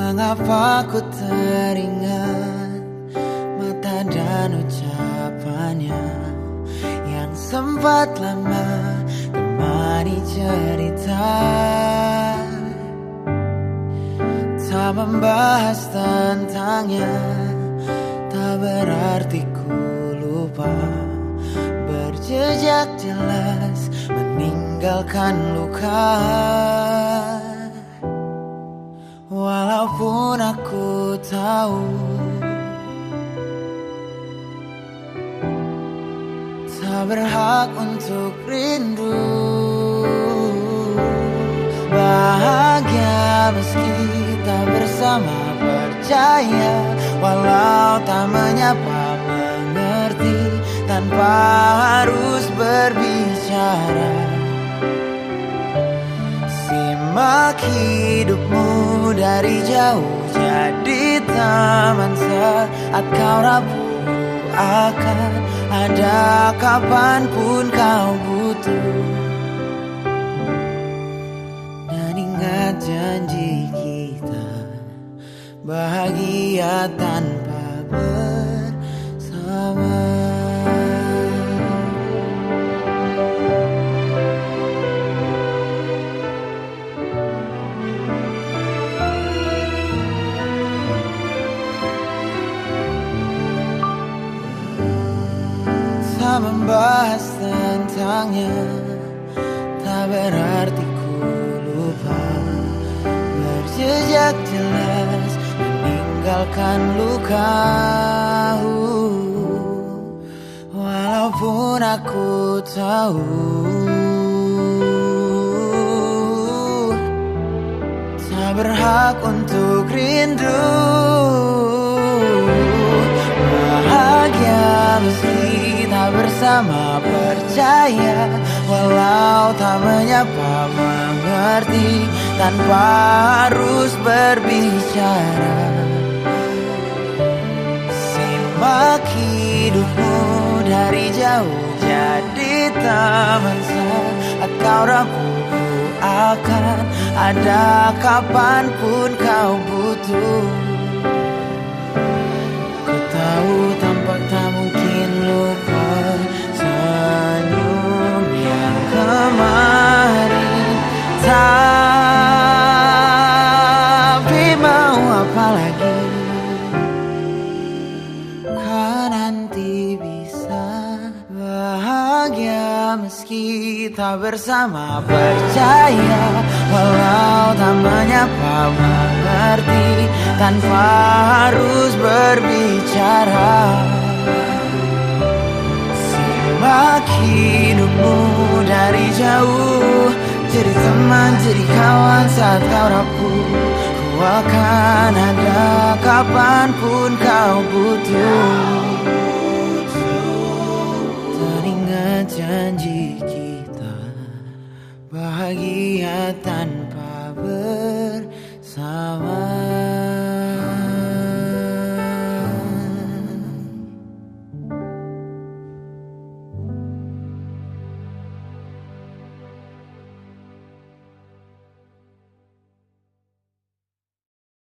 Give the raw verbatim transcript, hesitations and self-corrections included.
Mengapa ku teringat mata dan ucapannya yang sempat lama temani cerita. Tak membahas tentangnya, tak berarti ku lupa. Berjejak jelas meninggalkan luka. Walaupun aku tahu tak berhak untuk rindu. Bahagia meski tak bersama, percaya walau tak menyapa, mengerti tanpa harus berbicara. Simak hidupmu dari jauh, jadi teman saat kau rapuh. Akan ada kapanpun kau butuh. Dan ingat janji kita, bahagia tanpa bersama. Tak membahas tentangnya, tak berarti ku lupa. Berjejak jelas meninggalkan luka. Walaupun aku tahu tak berhak untuk rindu. Bahagia meski tak bersama, percaya walau tak menyapa, mengerti tanpa harus berbicara. Simak hidupmu dari jauh, jadi teman saat kau rapuh. Akan ada kapanpun kau butuh. Ku tahu tampak tak mungkin lupa senyum yang kemarin, tapi mau apa lagi? Kan nanti bisa bahagia meski tak bersama, percaya walau tak menyapa, mengerti tanpa harus berbicara. Simak hidupmu dari jauh, jadi teman, jadi kawan saat kau rapuh. Ku akan ada kapanpun kau butuh. Teringat janji kita, bahagia tanpa ber